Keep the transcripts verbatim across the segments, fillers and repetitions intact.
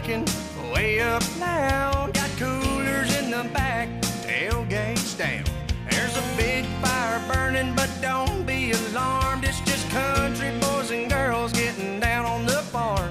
cranking way up loud. Got coolers in the back, tailgates down. There's a big fire burning, but don't be alarmed. It's just country boys and girls getting down on the farm.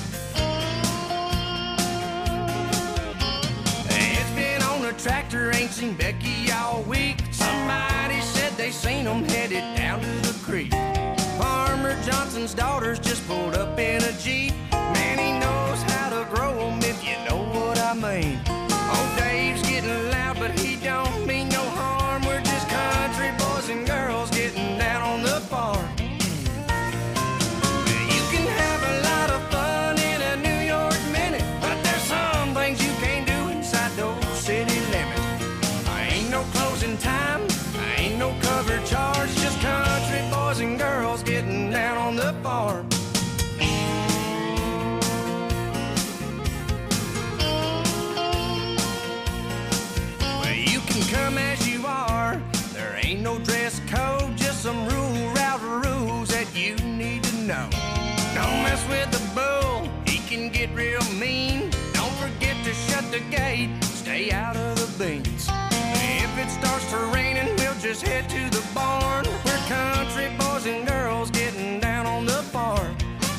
It's been on a tractor, ain't seen Becky all week. Somebody said they seen them headed down to the creek. Farmer Johnson's daughters just pulled up in a Jeep. Man, he knows how to grow them, if you know what I mean. Oh, Dave's getting loud, but he don't mean no harm. We're just country boys and girls getting down on the farm. You can have a lot of fun in a New York minute, but there's some things you can't do inside those city limits. I ain't no closing time, I ain't no cover charge, just country boys and girls getting down on the farm. Well, you can come as you are, there ain't no dress code, just some rule route rules that you need to know. Don't mess with the bull, he can get real mean. Don't forget to shut the gate, stay out of the beans. If it starts to raining, we'll just head to the barn. We're country boys and girls getting down on the farm.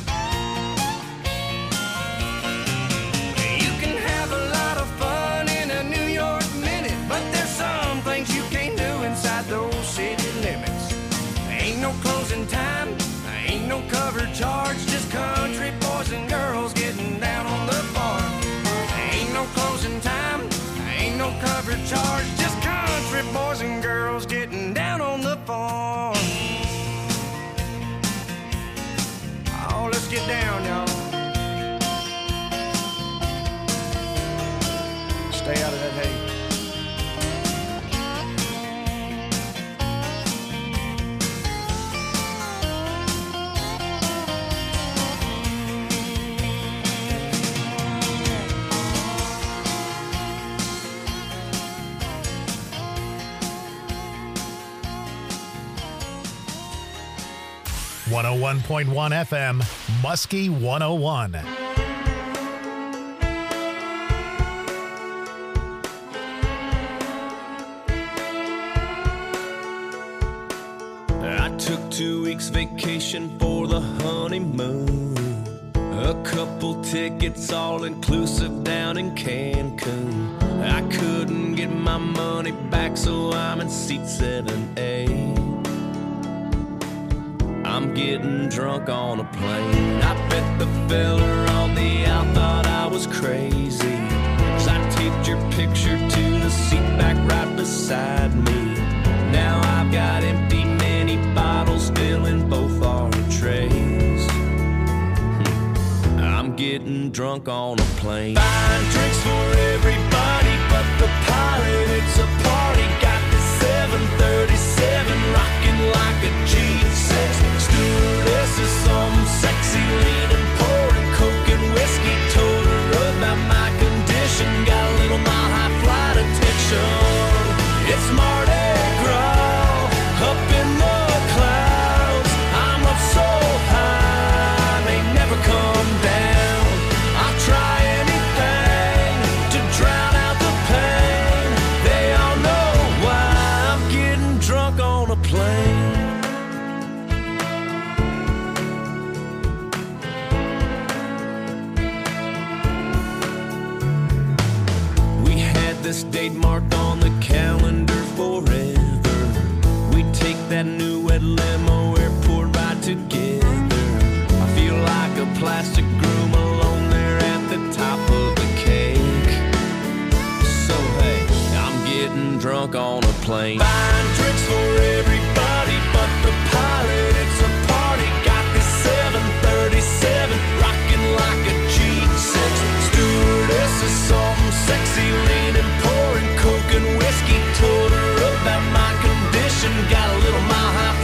You can have a lot of fun in a New York minute, but there's some things you can't do inside those city limits. Ain't no closing time, ain't no cover charge, just country boys and girls getting down on the farm. Ain't no closing time, ain't no cover charge, just country boys and girls getting down on the farm. Oh, let's get down, y'all. Stay out of that hay. one oh one point one F M, Muskie one oh one. I took two weeks vacation for the honeymoon. A couple tickets all inclusive down in Cancun. I couldn't get my money back, so I'm in seat seven A. I'm getting drunk on a plane. I bet the fella on the out thought I was crazy, 'cause I taped your picture to the seat back right beside me. Now I've got empty mini bottles filling both our trays. I'm getting drunk on a plane. Buying drinks for everybody but the pilot. It's a party. Got the seven thirty-seven rocking like a G six. Stewardess is some sexy leaning, pouring coke and whiskey. Told her about my condition. Got a little mile high flight attention. It's Mardi Gras up in the clouds. I'm up so high, may never come down. I'll try anything to drown out the pain. They all know why I'm getting drunk on a plane. This date marked on the calendar forever. We take that new red limo, airport ride together. I feel like a plastic groom alone there at the top of the cake. So hey, I'm getting drunk on a plane. Buying drinks for everybody but the pilot. It's a party. Got this seven thirty-seven rocking like a G six. Stewardess is some sexy leaning, pouring coke and whiskey. Told her about my condition. Got a little mile high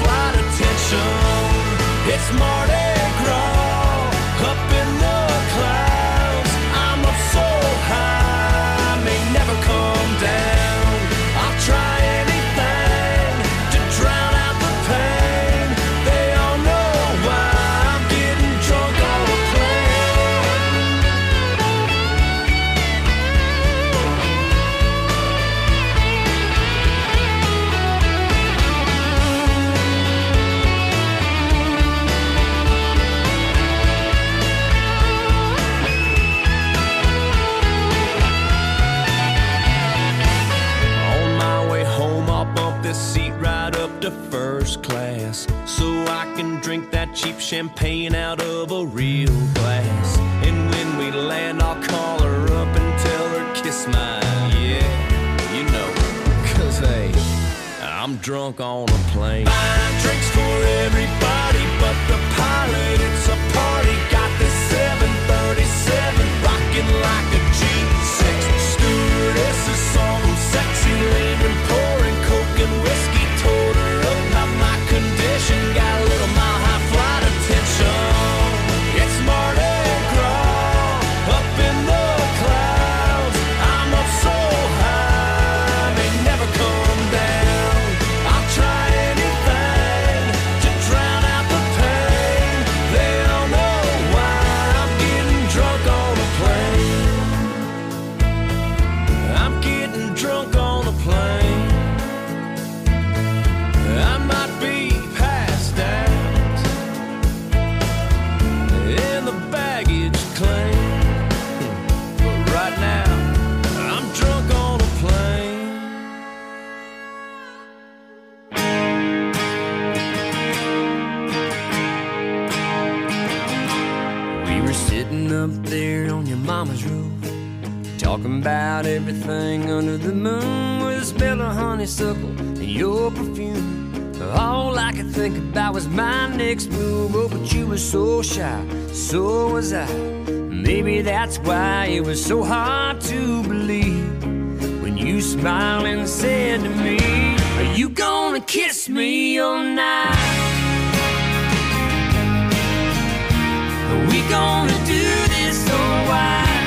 champagne out of a real glass. And when we land, I'll call her up and tell her, kiss mine, yeah, you know. Cause hey, I'm drunk on a plane. Buying drinks for everybody but the pilot. It's a party. Got this seven thirty-seven rocking like a G six. Stewardess is some sexy lady pouring coke and whiskey. Told her about my condition. Got a little mile high flight attention. It's Mardi Gras up in the clouds. I'm up so high, may never come down. I'll try anything to drown out the pain. They don't know why I'm getting drunk on a plane. I'm getting drunk on a plane. I might be passed out in the baggage claim, but right now I'm drunk on a plane. We were sitting up there on your mama's roof, talking about everything under the moon, with the smell of honeysuckle and your perfume. All I could think about was my next move. Oh, but you were so shy, so was I. Maybe that's why it was so hard to believe when you smiled and said to me, are you gonna kiss me all night? Are we gonna do this all white?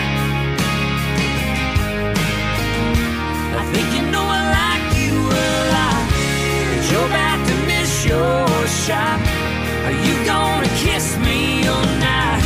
I think you know I like you a lot, but you're about to miss your shot. Are you gonna kiss me all night?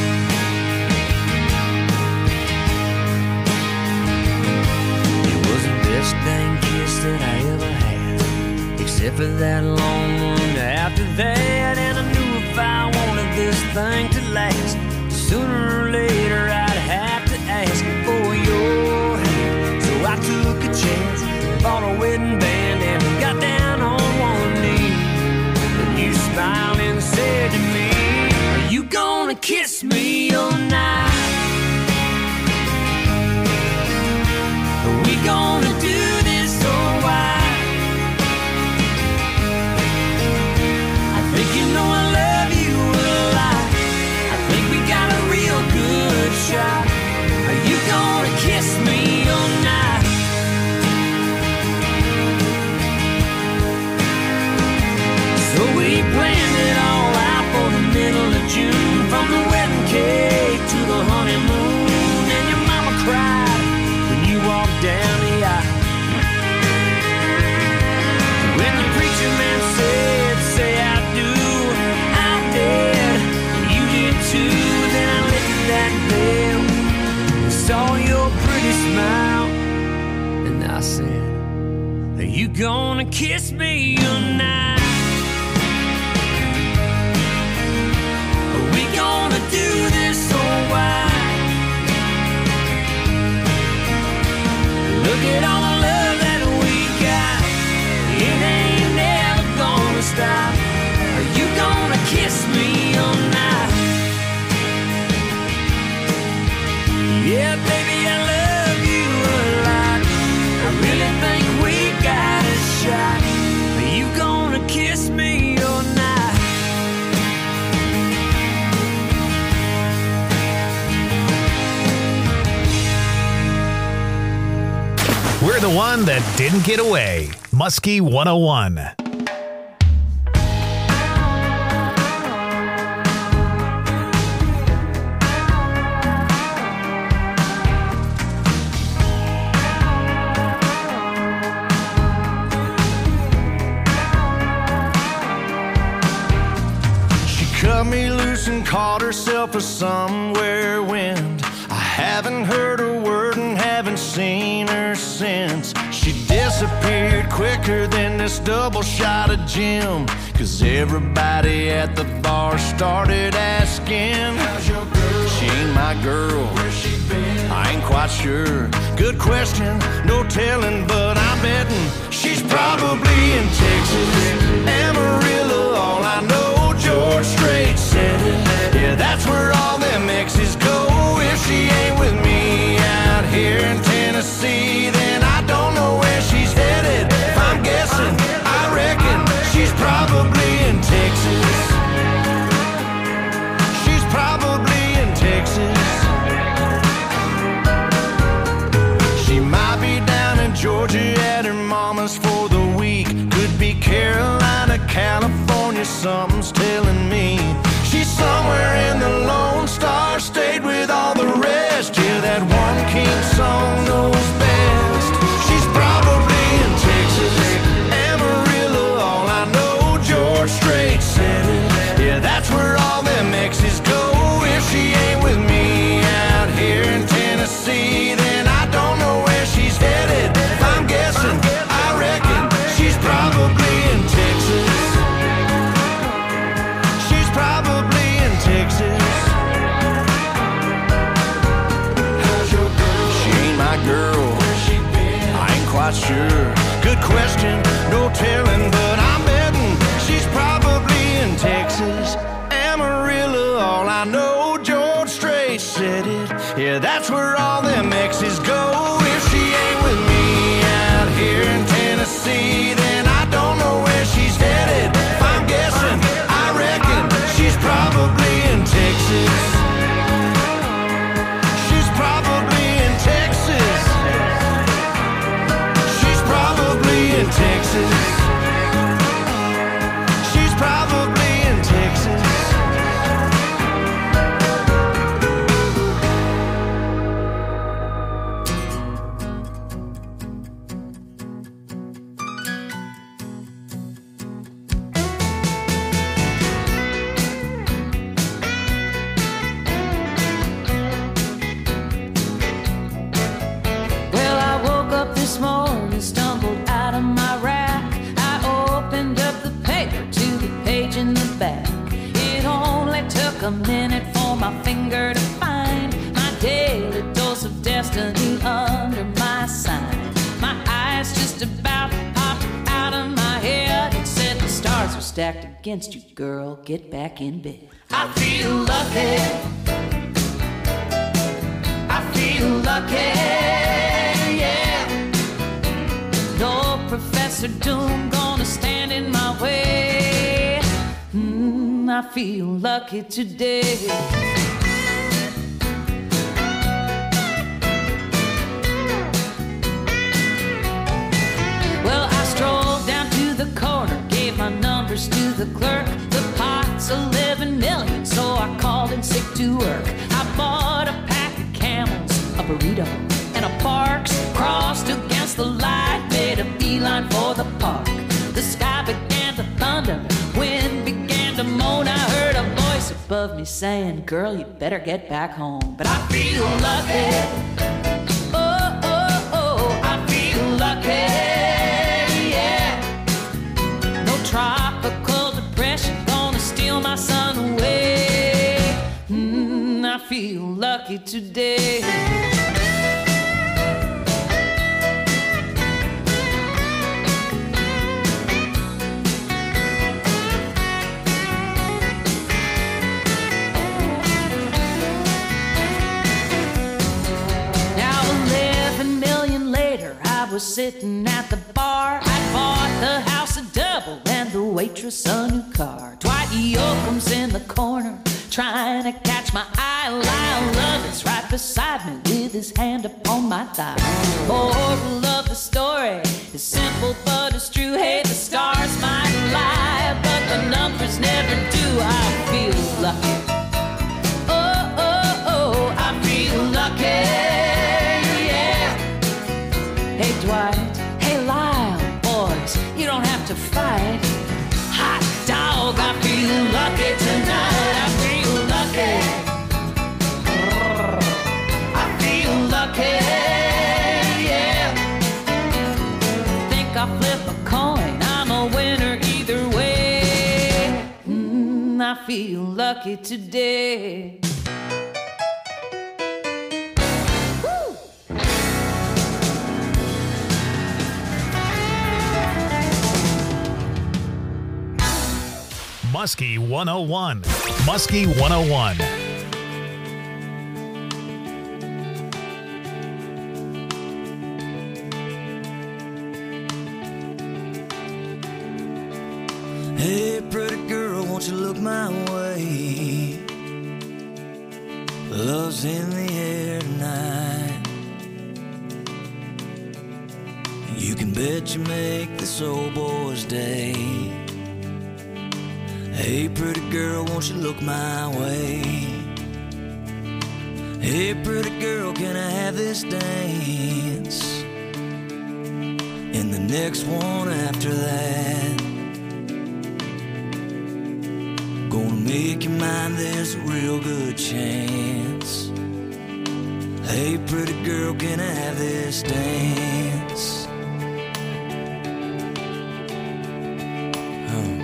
It was the best dang kiss that I ever had, except for that long one after that. And I knew if I wanted this thing to last, sooner or later I'd have to ask for your hand. So I took a chance, bought a wedding band, and got down on one knee. And you smiled and said to me, are you gonna kiss me all night? Are we gonna do this all white? I think you know I love you a lot. I think we got a real good shot. Are you gonna kiss me all night? So we planned it all out for the middle of June, from the wedding cake to the honeymoon. And your mama cried when you walked down the aisle. When the preacher man said, say I do, I did, you did too. Then I lifted that veil and saw your pretty smile, and I said, are you gonna kiss me tonight? Are we gonna do this all white? Look at all the love that we got, it ain't never gonna stop. Are you gonna kiss me all night? Yeah, baby, I love you a lot. I really think we got a shot. Are you gonna kiss me all night? We're the one that didn't get away. Muskie one oh one. Cut me loose and caught herself a somewhere wind. I haven't heard a word and haven't seen her since. She disappeared quicker than this double shot of gin, 'cause everybody at the bar started asking, how's your girl? She ain't my girl. Where's she been? I ain't quite sure. Good question, no telling, but I'm betting she's probably in Texas, Amarillo, all I know, Georgia. George Strait said it. Yeah, that's where all them exes go. If she ain't with me out here in Tennessee, then I don't know where she's headed. If I'm guessing, I reckon she's probably in Texas. She's probably in Texas. She might be down in Georgia at her mama's for the week. Could be Carolina, California, something's telling me. She's somewhere in the Lone Star State with all the rest. Yeah, that one king song knows best. She's probably in Texas, Amarillo, all I know, George Strait said it. Yeah, that's where all them exes go. If she ain't with me out here in Tennessee, then I don't know where she's headed. If I'm guessing, I reckon she's probably in Texas. She's probably in Texas. How's your girl? She ain't my girl. Where's she been? I ain't quite sure. Good question, no telling, but I'm betting she's probably in Texas. Amarillo, all I know, George Strait said it. Yeah, that's where all them exes go. If she ain't with me out here in Tennessee, then I don't know where she's headed. If I'm guessing, I reckon she's probably in Texas. She's probably in Texas. She's probably in Texas. She's probably in Texas. Well, I woke up this morning, stumbled out of my rack. I opened up the paper to the page in the back. It only took a minute for my finger to find my daily dose of destiny under my sign. My eyes just about popped out of my head and said the stars are stacked against you, girl. Get back in bed. I feel lucky. I feel lucky. No Professor Doom gonna stand in my way. Mm, I feel lucky today. Well, I strolled down to the corner, gave my numbers to the clerk. The pot's eleven million, so I called in sick to work. I bought a pack of Camels, a burrito, and a Parks. Crossed against the light, made a beeline for the park. The sky began to thunder, wind began to moan. I heard a voice above me saying, girl, you better get back home. But I feel lucky. Oh, oh, oh, I feel lucky. Yeah. No tropical depression gonna steal my sun away. Mm, I feel lucky today. Sitting at the bar, I bought the house a double and the waitress a new car. Dwight Yoakam's in the corner, trying to catch my eye. Lyle Lovett's right beside me with his hand upon my thigh. Moral of the story is simple but it's true. Hey, the stars might lie, but the numbers never do. I feel lucky. Oh, oh, oh, I feel lucky. Hey Dwight, hey Lyle, boys, you don't have to fight. Hot dog, I feel lucky tonight. I feel lucky. I feel lucky, yeah. Think I'll flip a coin, I'm a winner either way. Mm, I feel lucky today. Muskie one oh one. Muskie one oh one. Hey, pretty girl, won't you look my way? Love's in the air tonight. You can bet you make this old boy's day. Hey, pretty girl, won't you look my way? Hey, pretty girl, can I have this dance? And the next one after that. Gonna make you mine, there's a real good chance. Hey, pretty girl, can I have this dance? Oh.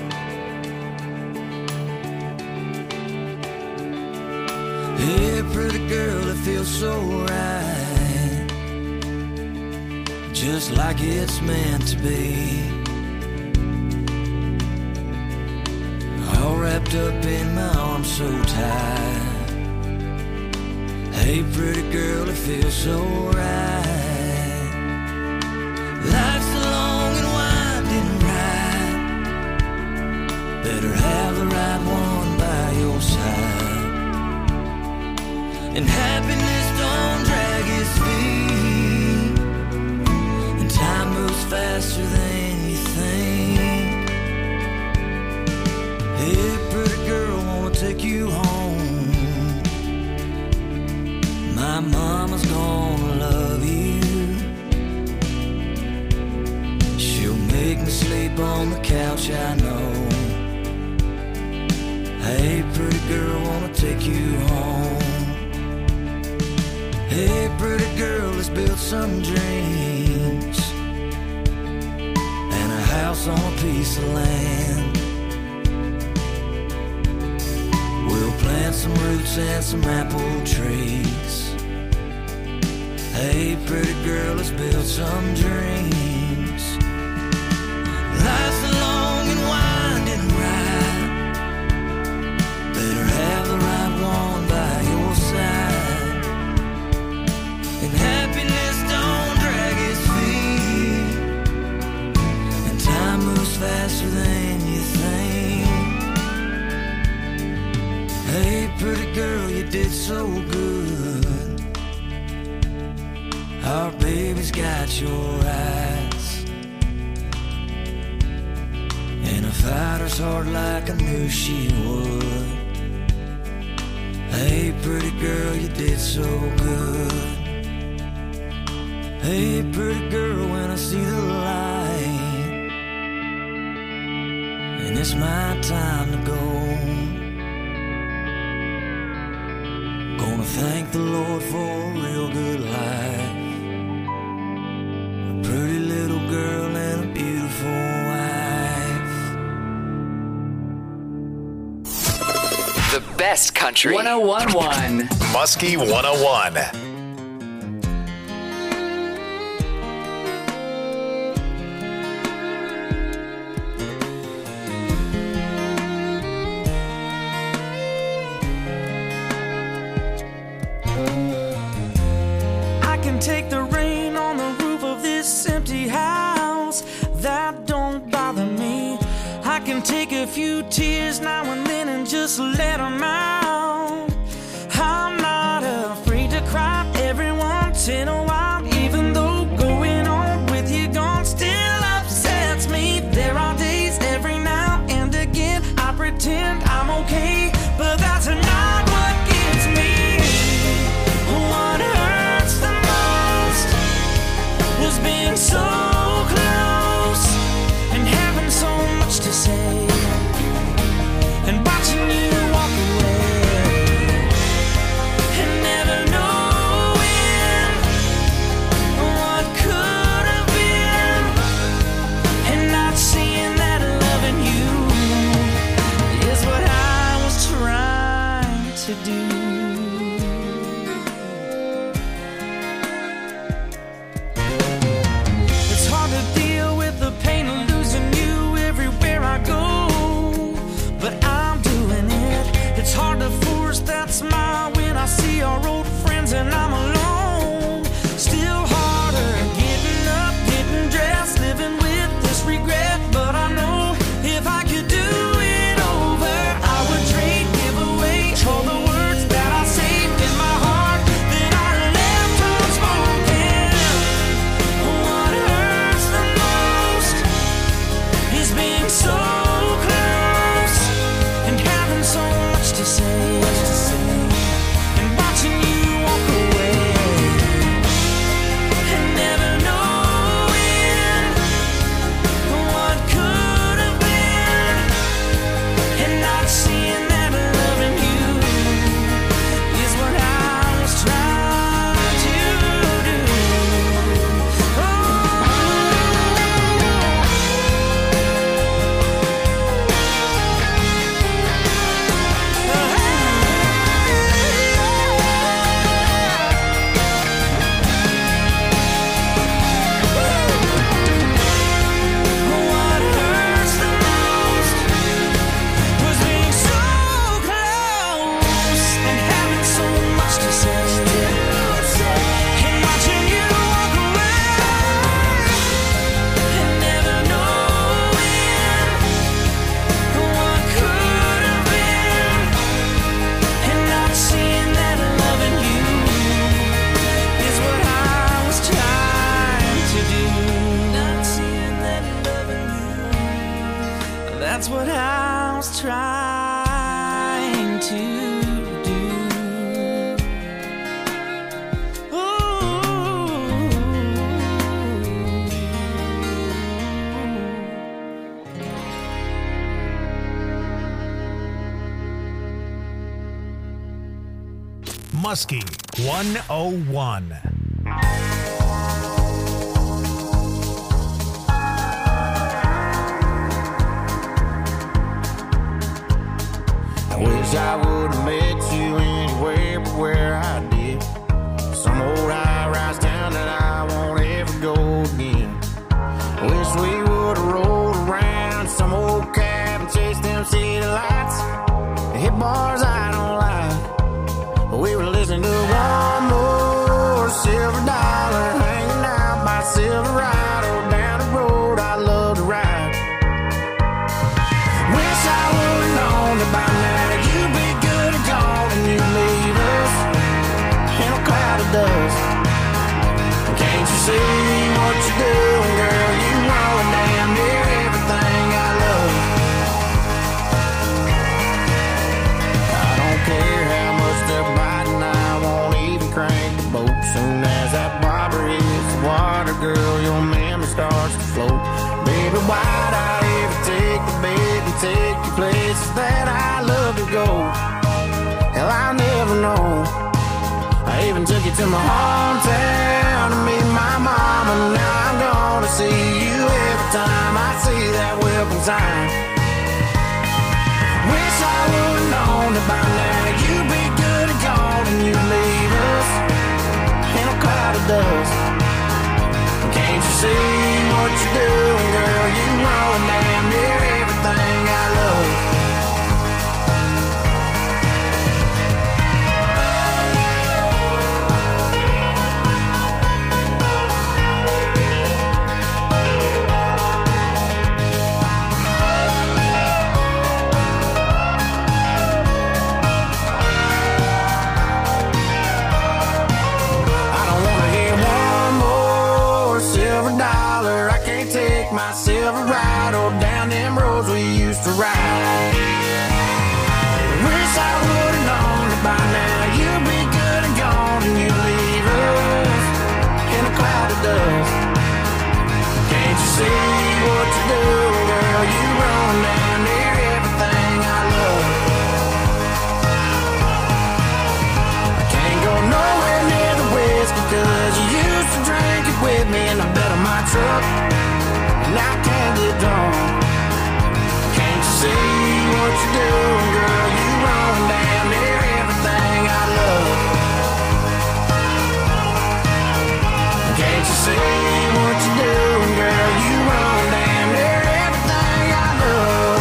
Hey, pretty girl, it feels so right, just like it's meant to be. All wrapped up in my arms so tight. Hey, pretty girl, it feels so right. Life's a long and winding ride. Better have the right one by your side. And happiness don't drag its feet. And time moves faster than you think. Hey, pretty girl, wanna take you home. My mama's gonna love you. She'll make me sleep on the couch, I know. Hey, pretty girl, wanna take you home. Hey, pretty girl, let's build some dreams and a house on a piece of land. We'll plant some roots and some apple trees. Hey, pretty girl, let's build some dreams. Life's a long and winding ride. Better have the right one by your side. And happiness don't drag its feet. And time moves faster than you think. Hey, pretty girl, you did so good. Our baby's got your eyes. And a fighter's heart like I knew she would. Hey, pretty girl, you did so good. Hey, pretty girl, when I see the light, and it's my time to go, gonna thank the Lord for a real good life. A pretty little girl and a beautiful wife. The best country. one oh one point one. Muskie one oh one. I can take the rain on the roof of this empty house. That don't bother me. I can take a few tears now and then and just let them out. I'm not afraid to cry every once in a while, even though going on with you gone still upsets me. There are days every now and again I pretend I'm okay, but that's not what gets me. What hurts the most was being so close and having so much to say, and watching you walk away. Muskie one oh one. I wish I would have met you anywhere but where I did. Some old high-rise town that I won't ever go again. Wish we would have rolled around some old cab and chased them city lights. Hit bars I don't like, but we were listening to one more Silver Dollar, hanging out by Silverado, down the road I love to ride. Wish I would have known that by now you'd be good and gone and you'd leave us in a cloud of dust. Can't you see what you're doing, girl? You know damn near everything I love. I don't care how much they're biting, I won't even crank the boat. Soon as that bobber hits the water, girl, your memory starts to float. Baby, why'd I ever take the bait and take you places that I love to go? Hell, I'll never know. I even took you to my hometown to meet my mom, and now I'm gonna see you every time I see that welcome sign. Wish I would've known that by now you'd be good and gone and you'd leave us in a cloud of dust. Can't you see what you're doing, girl? You know damn near everything I love. My Silverado down them roads we used to ride. Wish I would've known that by now you'd be good and gone and you'd leave us in a cloud of dust. Can't you see what you're doing, girl? You run down near everything I love. I can't go nowhere near the whiskey cause you used to drink it with me in the bed of my truck. And I can't get drunk. Can't you see what you're doing, girl? You run down near everything I love. Can't you see what you're doing, girl? You run down near everything I love.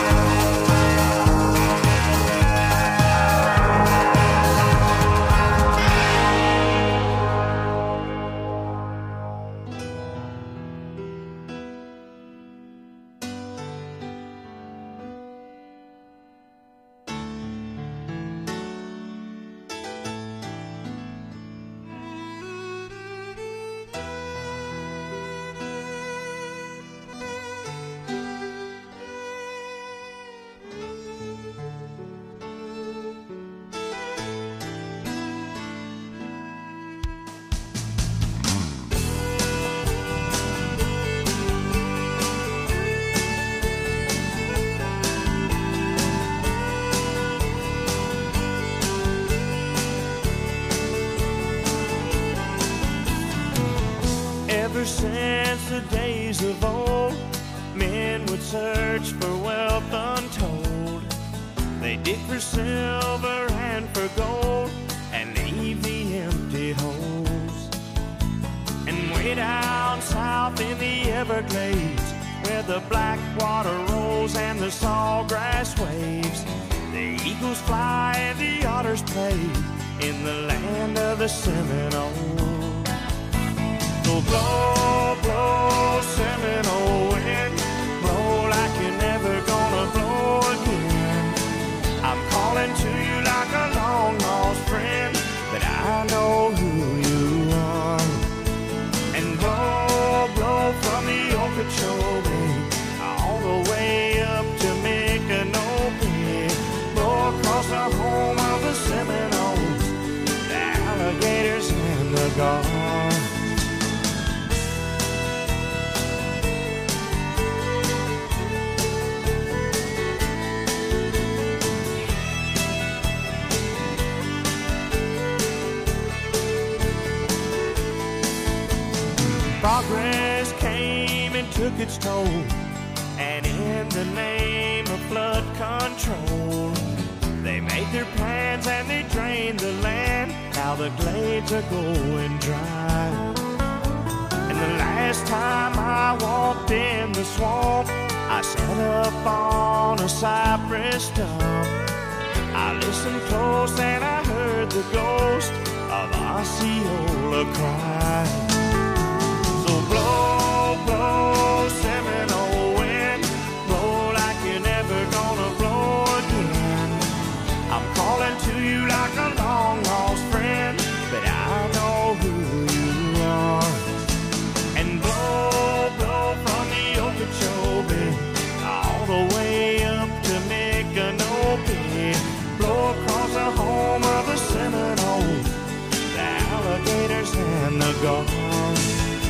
Ever since the days of old, men would search for wealth untold. They dig for silver and for gold and leave the empty holes. And way down south in the Everglades, where the black water rolls and the sawgrass waves, the eagles fly and the otters play in the land of the Seminoles. So blow, blow, Seminole wind, blow like you're never gonna blow again. I'm calling to you like a long lost friend, but I know who you are. And blow, blow from the Okeechobee all the way up to Micanopy. Blow across the home of the Seminoles, the alligators and the gulls. Progress came and took its toll, and in the name of flood control, they made their plans and they drained the land. Now the glades are going dry. And the last time I walked in the swamp, I sat up on a cypress stump. I listened close and I heard the ghost of Osceola cry. So blow, blow, Seminole wind, blow like you're never gonna blow again. I'm calling to you like a long lost friend, but I know who you are. And blow, blow from the Okeechobee all the way up to Micanopy. Blow across the home of the Seminole, the alligators and the gulls.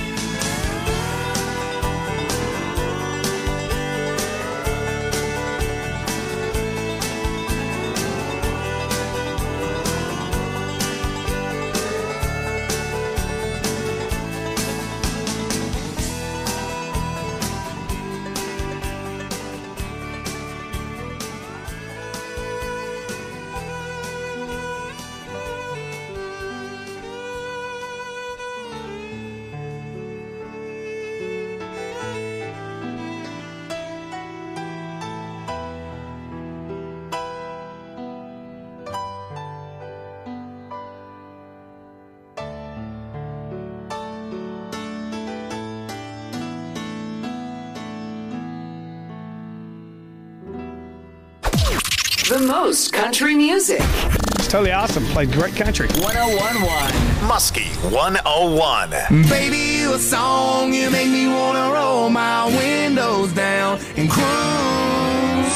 The most country music. It's totally awesome. Played great country. one oh one point one. Muskie one oh one. Baby, you a song, you make me wanna roll my windows down and cruise.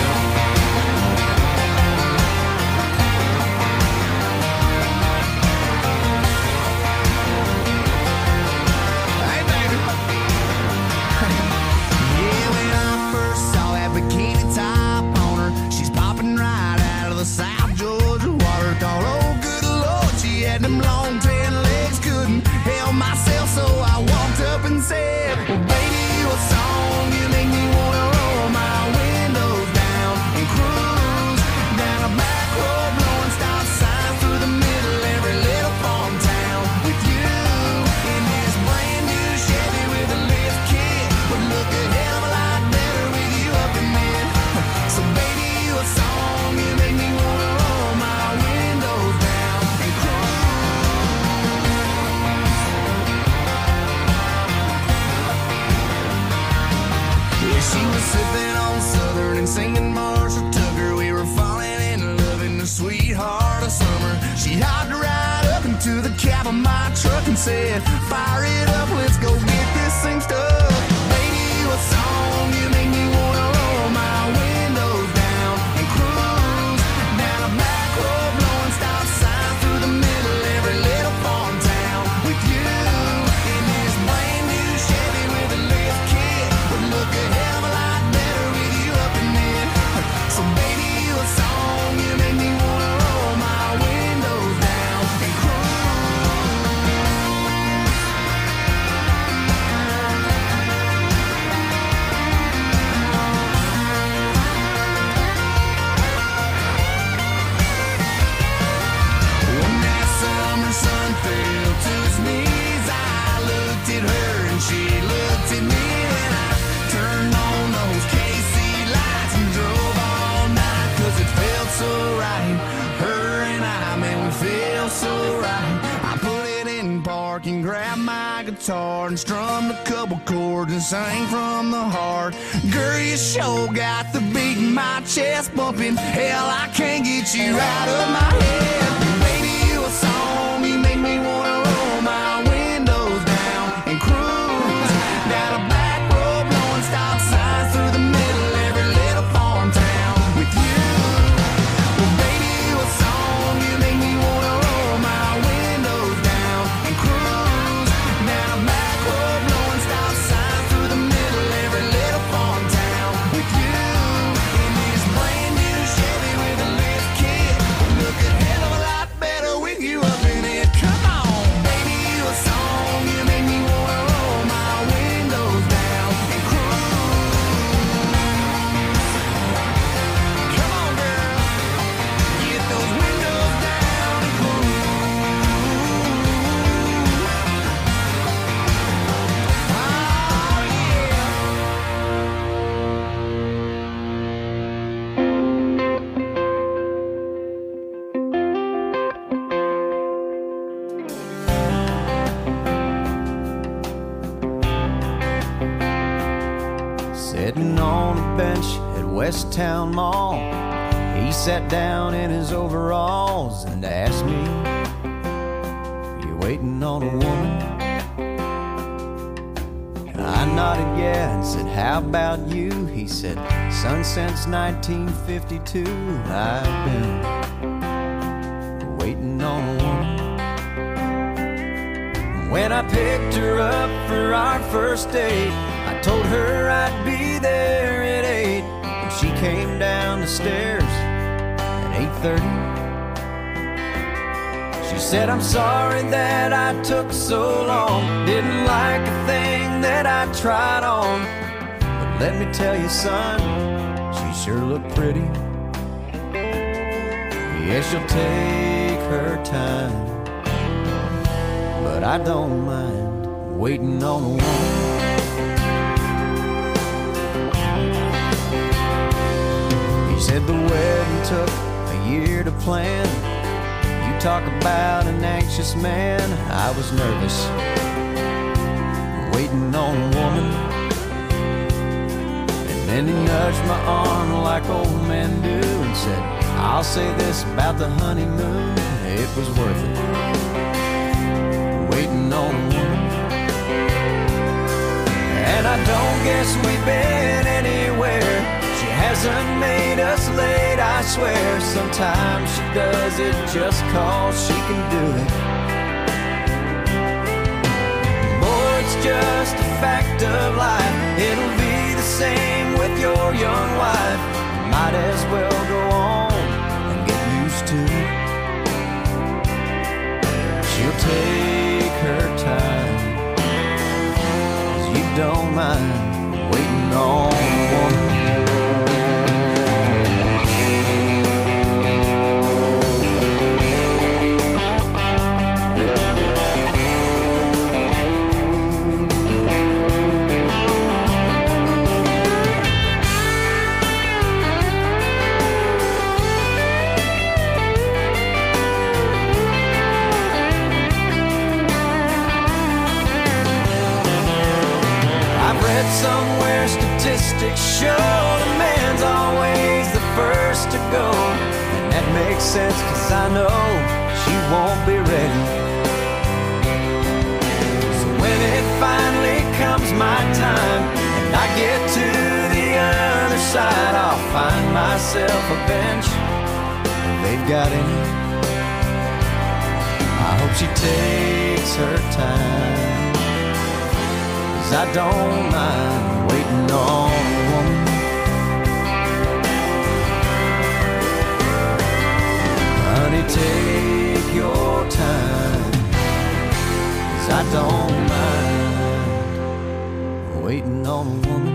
Hey, baby. Yeah, when I first saw that bikini top on her, she's popping right out of the South Georgia water. Thought, oh, good Lord, she had them long tan legs, couldn't help myself, so I walked up and said, well, baby, you a song, you make me wanna roll my windows down and cruise down a back road, blowing stop signs through the middle every little farm town with you in this brand new Chevy with a lift kit. Would look a hell of a lot better with you up in it. So baby, you a song, you make me wanna roll my windows down and cruise. Yeah, she was sipping on Southern and singing Marshall Tucker. We were falling in love in the sweetheart of summer. She hopped right up into the cab of my truck and said, fire it up, let's go get this thing stuck. Baby, you a song, you make me wanna roll my windows down and cruise down a back road, blowing stop signs through the middle every little farm town with you in this brand new Chevy with a lift kit. Would look a hell of a lot better with you up in it. So baby, you a song, you make me wanna roll my windows down and cruise. When that summer sun fell to its knees, I looked at her and she looked at me, and I turned on those K C lights and drove all night, cause it felt so right. Her and I, man, we feel so right. I put it in park and grabbed my guitar and strummed a couple chords and sang from the heart. Girl, you sure got the beat in my chest bumping. Hell, I can't get you out of my head. Baby, you a song, you make me wanna roll my windows down and cruise down a back road, blowing stop signs through the middle every little farm town with you. Well, baby, you a song, you make me wanna roll my windows down and cruise down a back road, blowing stop signs through the middle every little farm town with you in this brand new Chevy with a lift kit. Would look a hell of a lot bench at West Town Mall. He sat down in his overalls and asked me, "You waiting on a woman?" I nodded yeah and said, "How about you?" He said, "Son, since nineteen fifty-two I've been waiting on a woman." When I picked her up for our first date, I told her I'd be there at eight, and she came down the stairs at eight thirty. She said, "I'm sorry that I took so long, didn't like a thing that I tried on, but let me tell you, son, she sure looked pretty. Yeah, she'll take her time, but I don't mind waiting on a woman." He said the wedding took a year to plan. You talk about an anxious man. I was nervous, waiting on a woman. And then he nudged my arm like old men do and said, "I'll say this about the honeymoon, it was worth it, waiting on a woman." And I don't guess we've been anywhere. She hasn't made us late, I swear. Sometimes she does it just cause she can do it. Boy, it's just a fact of life. It'll be the same with your young wife. You might as well go on and get used to it. She'll take her time, 'cause you don't mind waiting on a woman. Somewhere statistics show the man's always the first to go, and that makes sense, 'cause I know she won't be ready. So when it finally comes my time and I get to the other side, I'll find myself a bench if they've got any. I hope she takes her time, 'cause I don't mind waiting on a woman. Honey, take your time, 'cause I don't mind waiting on a woman.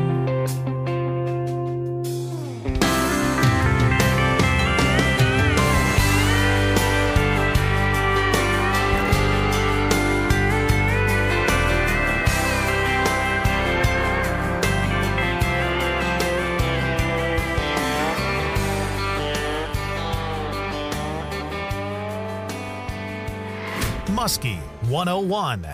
Muskie one oh one.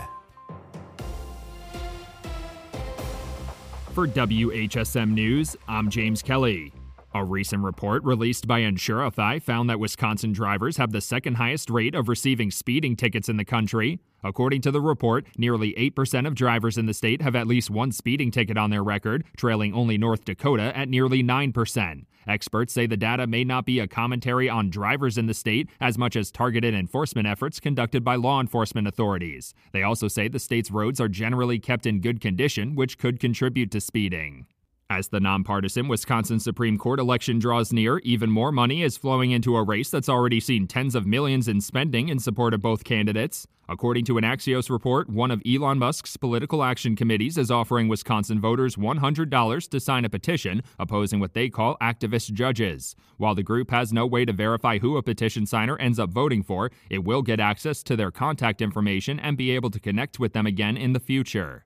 For W H S M News, I'm James Kelly. A recent report released by Insurify found that Wisconsin drivers have the second highest rate of receiving speeding tickets in the country. According to the report, nearly eight percent of drivers in the state have at least one speeding ticket on their record, trailing only North Dakota at nearly nine percent. Experts say the data may not be a commentary on drivers in the state as much as targeted enforcement efforts conducted by law enforcement authorities. They also say the state's roads are generally kept in good condition, which could contribute to speeding. As the nonpartisan Wisconsin Supreme Court election draws near, even more money is flowing into a race that's already seen tens of millions in spending in support of both candidates. According to an Axios report, one of Elon Musk's political action committees is offering Wisconsin voters one hundred dollars to sign a petition opposing what they call activist judges. While the group has no way to verify who a petition signer ends up voting for, it will get access to their contact information and be able to connect with them again in the future.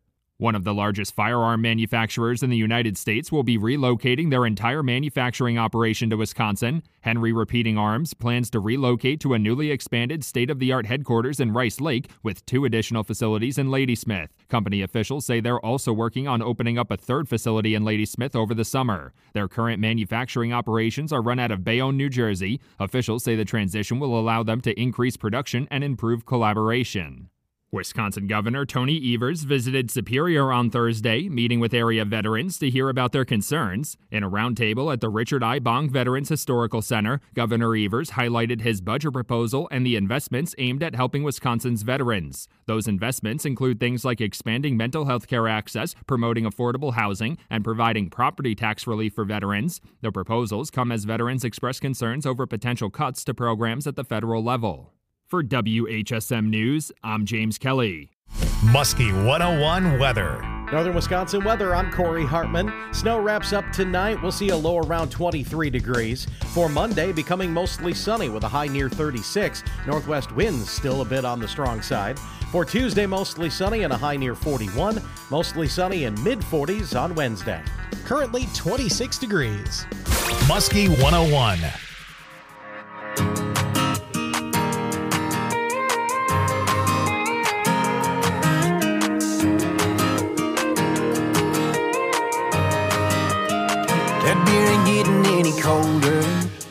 One of the largest firearm manufacturers in the United States will be relocating their entire manufacturing operation to Wisconsin. Henry Repeating Arms plans to relocate to a newly expanded state-of-the-art headquarters in Rice Lake with two additional facilities in Ladysmith. Company officials say they're also working on opening up a third facility in Ladysmith over the summer. Their current manufacturing operations are run out of Bayonne, New Jersey. Officials say the transition will allow them to increase production and improve collaboration. Wisconsin Governor Tony Evers visited Superior on Thursday, meeting with area veterans to hear about their concerns. In a roundtable at the Richard I. Bong Veterans Historical Center, Governor Evers highlighted his budget proposal and the investments aimed at helping Wisconsin's veterans. Those investments include things like expanding mental health care access, promoting affordable housing, and providing property tax relief for veterans. The proposals come as veterans express concerns over potential cuts to programs at the federal level. For W H S M News, I'm James Kelly. Muskie one oh one weather. Northern Wisconsin weather, I'm Corey Hartman. Snow wraps up tonight. We'll see a low around twenty-three degrees. For Monday, becoming mostly sunny with a high near thirty-six. Northwest winds still a bit on the strong side. For Tuesday, mostly sunny and a high near forty-one. Mostly sunny and mid forties on Wednesday. Currently twenty-six degrees. Muskie one oh one. That beer ain't getting any colder,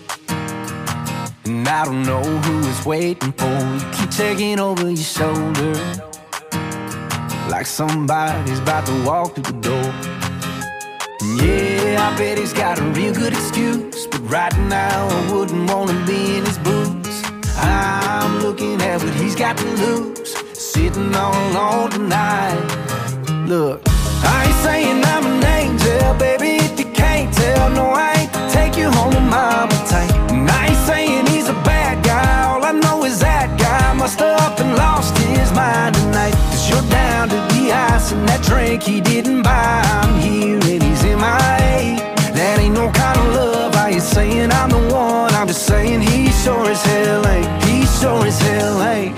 and I don't know who is waiting for you. Keep checking over your shoulder, like somebody's about to walk through the door. And yeah, I bet he's got a real good excuse, but right now I wouldn't want to be in his boots. I'm looking at what he's got to lose, sitting all alone tonight. Look, I ain't saying I'm an angel, baby, if you can't tell. No, I ain't to take you home to mama tight. And I ain't saying he's a bad guy, all I know is that guy must have up and lost his mind tonight. Cause you're down to the ice and that drink he didn't buy. I'm here and he's in my A. That ain't no kind of love. I ain't saying I'm the one, I'm just saying he sure as hell ain't. He sure as hell ain't.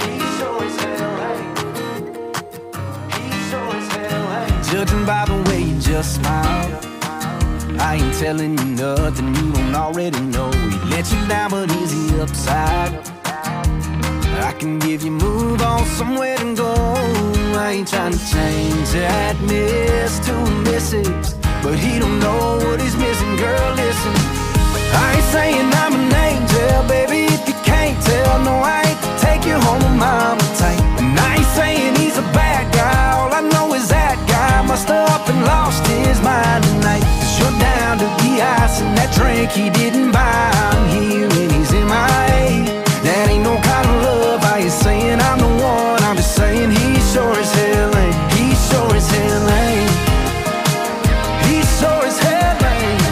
Judging by the way you just smile, I ain't telling you nothing you don't already know. He let you down, but he's the upside. I can give you move on somewhere to go. I ain't trying to change that miss to a missus, but he don't know what he's missing, girl, listen. I ain't saying I'm an angel, baby, if you can't tell. No, I ain't to take you home with mama tight. And I ain't saying he's a bad guy, all I know is that guy must have up and lost his mind tonight. Cause you're down to the ice and that drink he didn't buy. I'm here and he's in my A. That ain't no kind of love. I ain't saying I'm the one, I'm just saying he sure as hell ain't. He sure as hell ain't. He sure as hell ain't.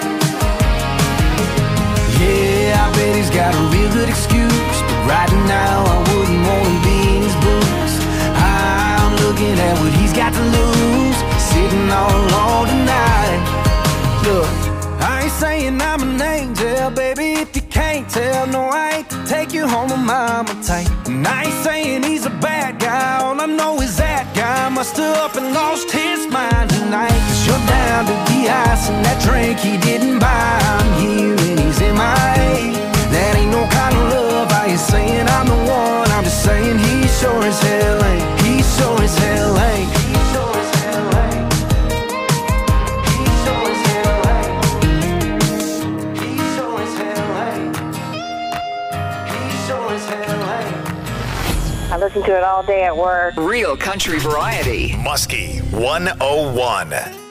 Yeah, I bet he's got a real good excuse, but right now I wouldn't want to be in his boots. I'm looking at what he's got to lose, sitting all alone tonight. Look, I ain't saying I'm an angel, baby, if you can't tell. No, I ain't to take you home with mama tight. And I ain't saying he's a bad guy, all I know is that guy must have up and lost his mind tonight. Cause you're down to the ice and that drink he didn't buy. I'm here and he's in my A. That ain't no kind of love. I ain't saying I'm the one, I'm just saying he sure as hell ain't. He sure as hell ain't. He sure as hell ain't. He sure as hell ain't. He sure as hell ain't. He sure as hell ain't. I listen to it all day at work. Real country variety. Muskie one oh one.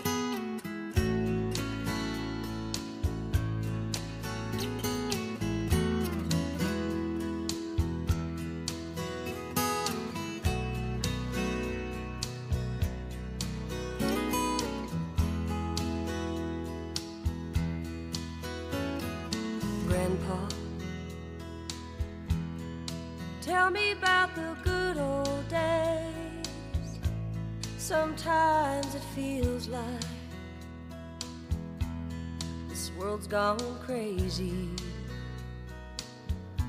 Grandpa, tell me about the good old days. Sometimes it feels like this world's gone crazy.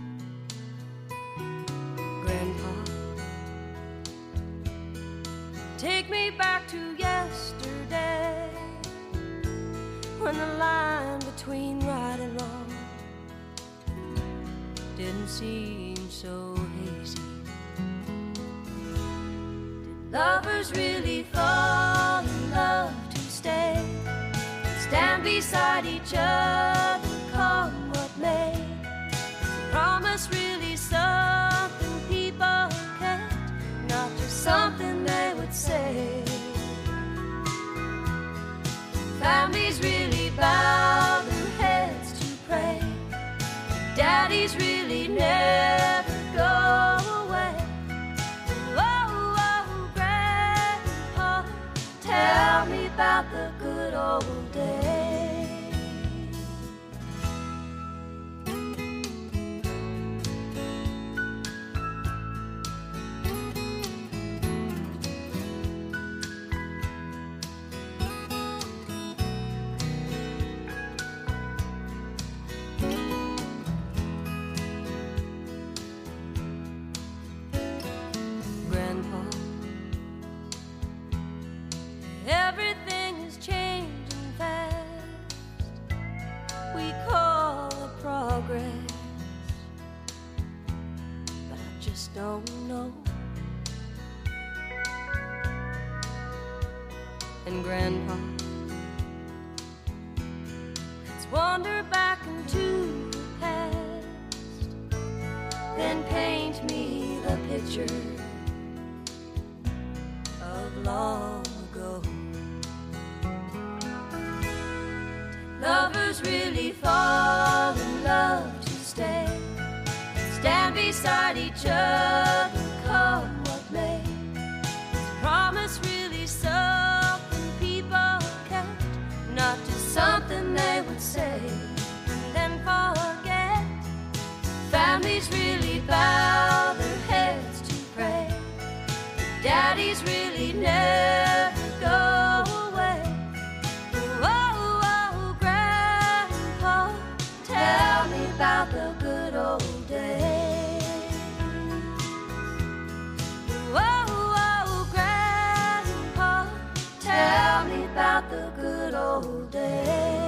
Grandpa, Take me back to yesterday, when the line between right and wrong didn't seem so hazy. Did lovers really fall in love to stay, stand beside each other, come what may? Is a promise really something people can't, not just something they would say? Families really bow their heads to pray, daddies really never go away. Oh, oh, Grandpa, tell me about the good old days. Everything is changing fast. We call it progress, but I just don't know. And Grandpa, let's wander back into the past, then paint me the picture of long ago. Lovers really fall in love to stay, stand beside each other, come what may? Is a promise really something people kept, not just something they would say and then forget? Families really bow their heads to pray, daddies really never go away. Oh, oh, Grandpa, tell me about the good old days. Oh, oh, Grandpa, tell me about the good old days.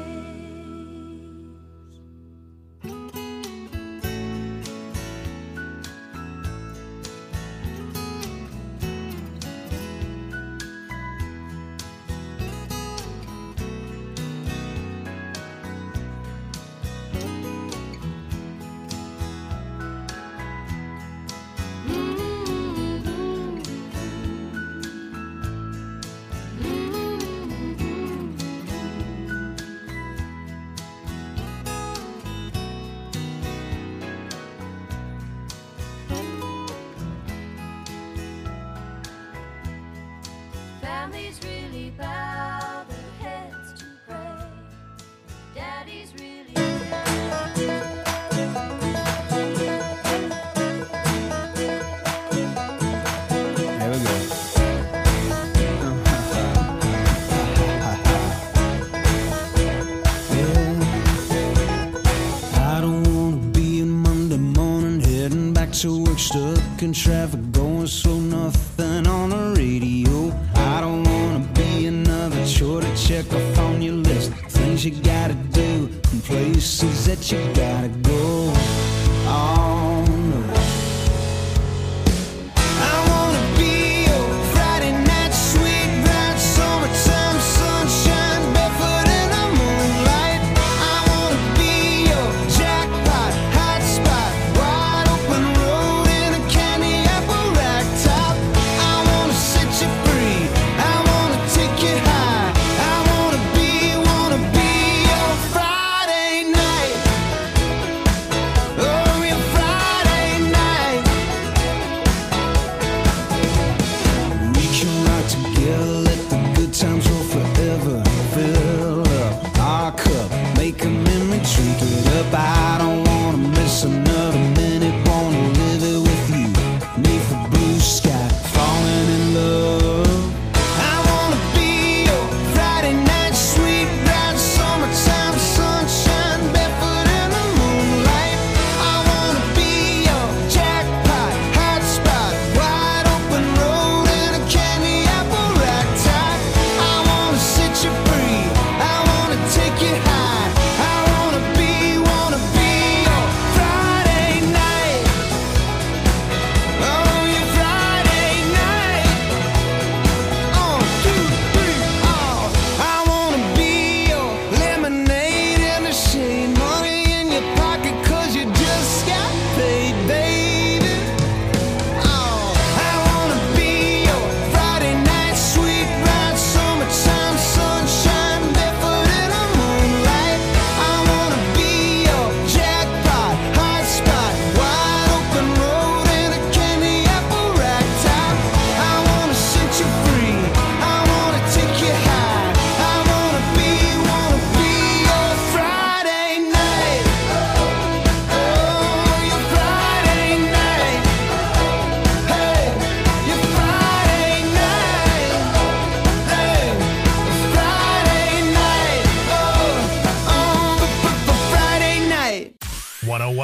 Families really bow their heads to pray, daddies really There we go. I don't wanna be a Monday morning heading back to work, stuck in traffic, going slow, nothing on the radio. I don't wanna be another chore to check off on your list, things you gotta do and places that you gotta go. Oh no, I wanna be your Friday night sweet bright summertime sunshine, barefoot in the moonlight. I wanna be your jackpot hot spot, wide open road in a candy apple rack top. I wanna set you free, I wanna take you high. I wanna be, wanna be your Friday night.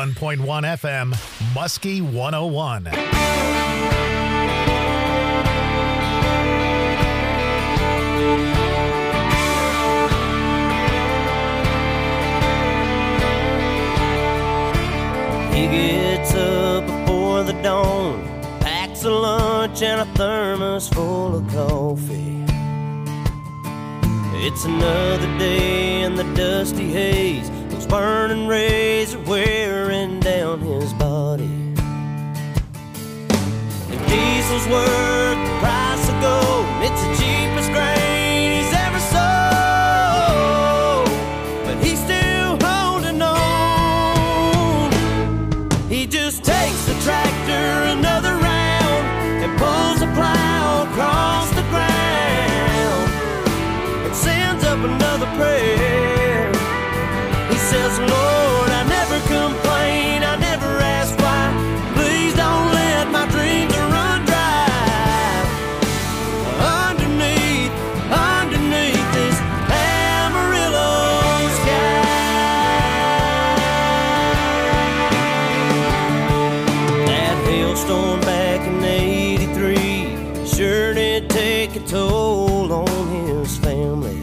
one point one F M, Muskie one oh one. He gets up before the dawn, packs a lunch and a thermos full of coffee. It's another day in the dusty haze, those burning rays are wearing down his body. And diesel's worth the price of gold, it's the cheapest grain he's ever sold, but he's still holding on. He just takes the tractor another round and pulls the plow across the ground, sends up another prayer. He says, Lord, I never complain, I never ask why. Please don't let my dreams run dry. Underneath, underneath this Amarillo sky. That hailstorm back in eighty-three sure did take a toll on his family.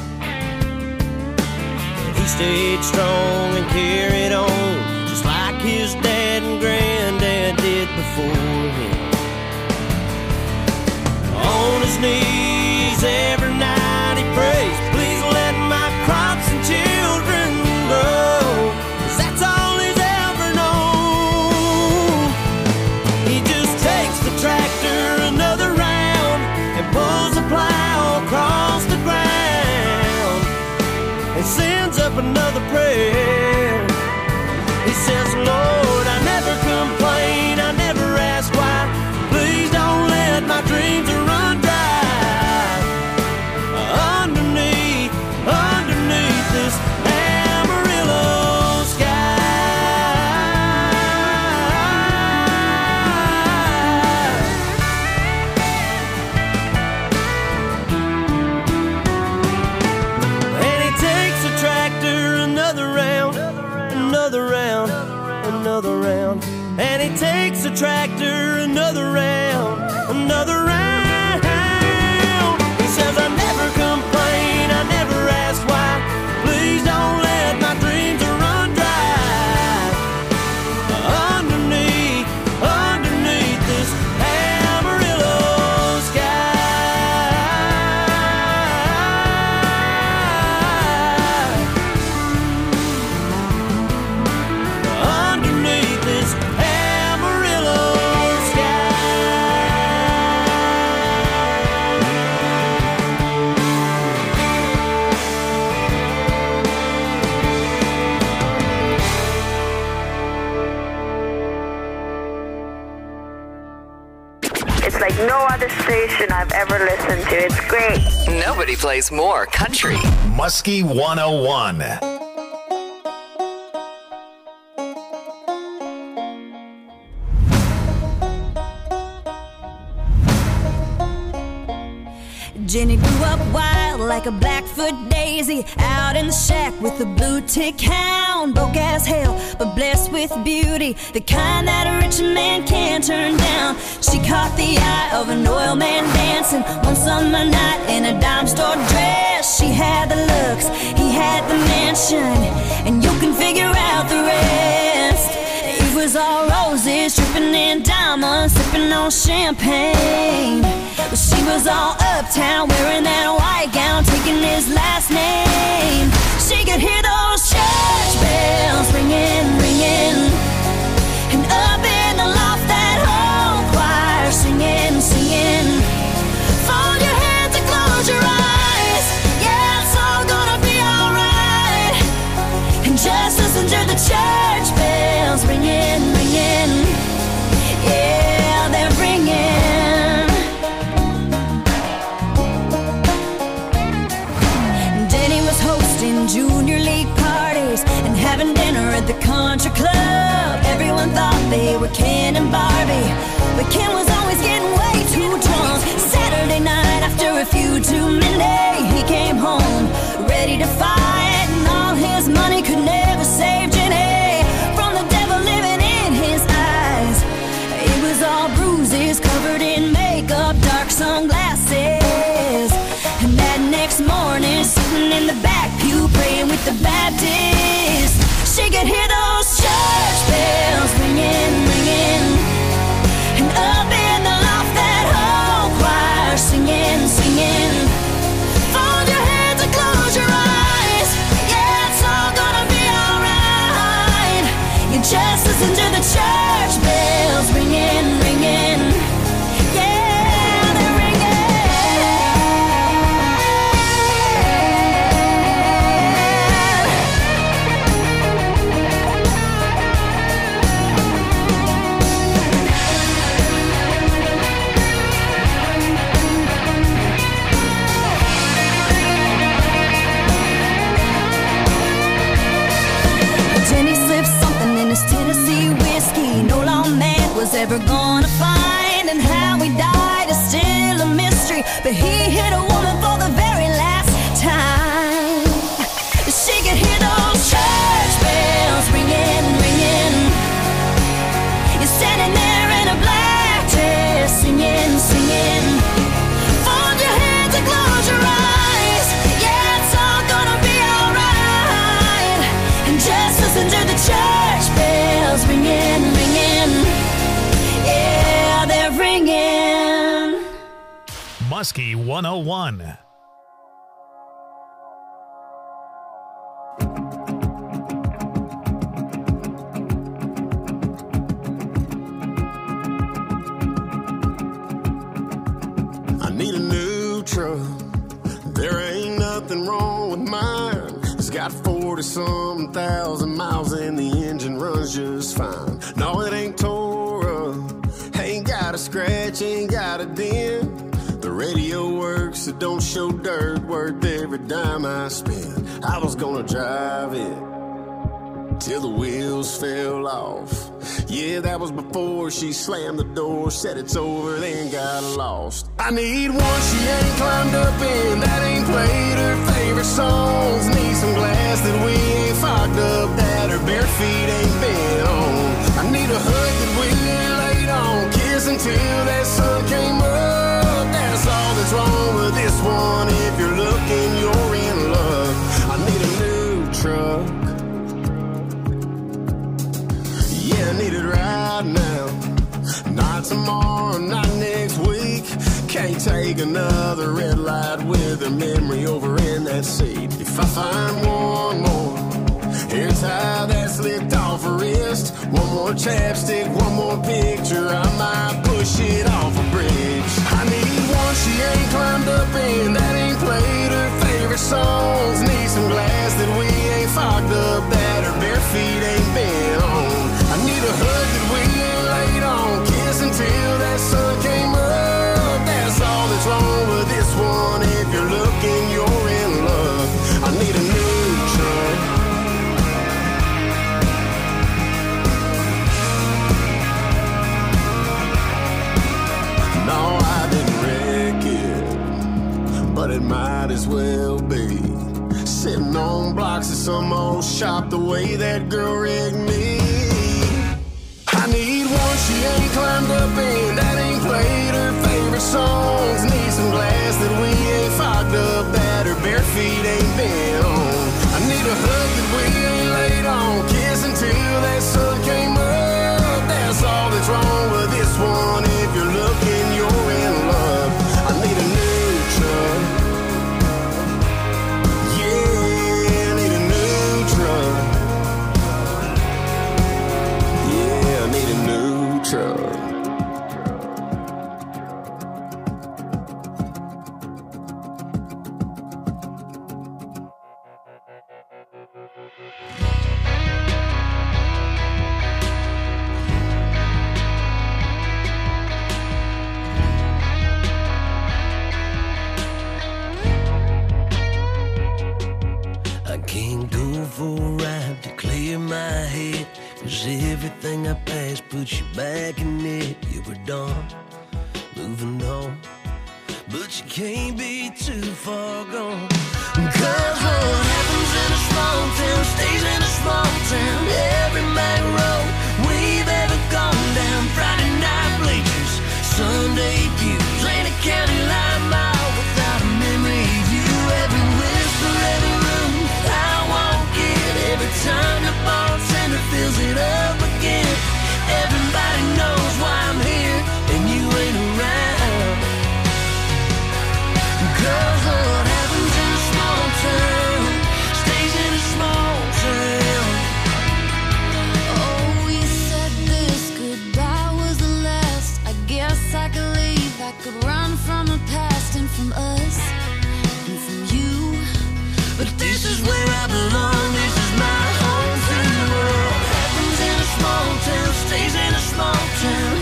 But he stayed strong and carried on, just like his dad and granddad did before him. On his knees every night he prays, please let my crops and children grow, 'cause that's all he's ever known. He just takes the tractor another round and pulls the plow across the ground and sends up another prayer. He says, Lord, I never complain, I never ask why. Please don't let my dreams run dry. Underneath, underneath this Amarillo sky. And he takes the tractor another round, another round, another round. And he takes the tractor another round, another round. He says, I never complain, I never ask why. Please don't let my dreams run dry. Underneath, underneath this Amarillo sky. Underneath this Amarillo sky. It's like no other station I've ever listened to. It's great. Nobody plays more country. Muskie one oh one. Jenny grew up wild like a Blackfoot daisy, out in the shack with a blue tick hound. Broke as hell, but blessed with beauty, the kind that a rich man can't turn down. She caught the eye of an oil man dancing one summer night in a dime store dress. She had the looks, he had the mansion, and you can figure out the rest. It was all roses, dripping in diamonds, sipping on champagne. Well, she was all uptown, wearing that white gown, taking his last name. She could hear those church bells ringing, ringing, and up in the loft that whole choir singing, singing. Fold your hands and close your eyes, yeah, it's all gonna be alright. And just listen to the church bells ringing, ringing, yeah, they're ringing. Junior league parties and having dinner at the country club. Everyone thought they were Ken and Barbie, but Ken was always getting way too drunk. Saturday night after a few too many, he came home ready to fight, and all his money could never save Jenny from the devil Muskie one oh one. I need a new truck. There ain't nothing wrong with mine. It's got forty-some thousand miles and the engine runs just fine. No, it ain't tore up. Ain't got a scratch, ain't got a dent. The radio works, it don't show dirt. Worth every dime I spend. I was gonna drive it till the wheels fell off. Yeah, that was before she slammed the door, said it's over, then got lost. I need one she ain't climbed up in, that ain't played her favorite songs. Need some glass that we ain't fogged up, that her bare feet ain't been on. I need a hood that we ain't laid on, kiss until that sun came up. That's all that's wrong with this one. If you're looking, you're in luck. I need a new truck. Yeah, I need it right now. Not tomorrow, not next week. Can't take another red light with her memory over in that seat. If I find one more hair tie that slipped off her wrist, one more chapstick, one more picture, I might push it off a bridge. I need one she ain't climbed up in, that ain't played her favorite songs. Need some glass that we ain't fogged up, that her bare feet ain't been on. I need a hood that we ain't laid on, kiss until that sun came up. That's all that's wrong with this one. If you're looking, you're in luck. I need a new truck. No, I didn't wreck it, but it might as well be. Sitting on blocks of some old shop the way that girl rigged me. I need one she ain't climbed up in, that ain't played her favorite songs. Need some glass that we ain't fogged up, that her bare feet ain't been on. I need a hood that we ain't laid on, kiss until that sun came up. That's all that's wrong with this one. If you're looking, you're in love. I need a new truck. Yeah, I need a new truck. Yeah, I need a new truck. I can't go for a ride to clear my head, 'cause everything I passed puts you back in it. You were done, moving on, but you can't be too far gone. 'Cause what happens in a small town stays in a small town. Every back road we've ever gone down, Friday night bleachers, Sunday pews, ain't a county line mile without a memory of you. Every whisper, every room I walk in, every time the bartender fills it up again. Everybody knows why I'm here and you ain't around. 'Cause what happens in a small town stays in a small town. Oh, you said this goodbye was the last. I guess I could leave. I could run from the past and from us and from you. But this is where I belong, this is my home to the world. Happens in a small town, stays in a small town.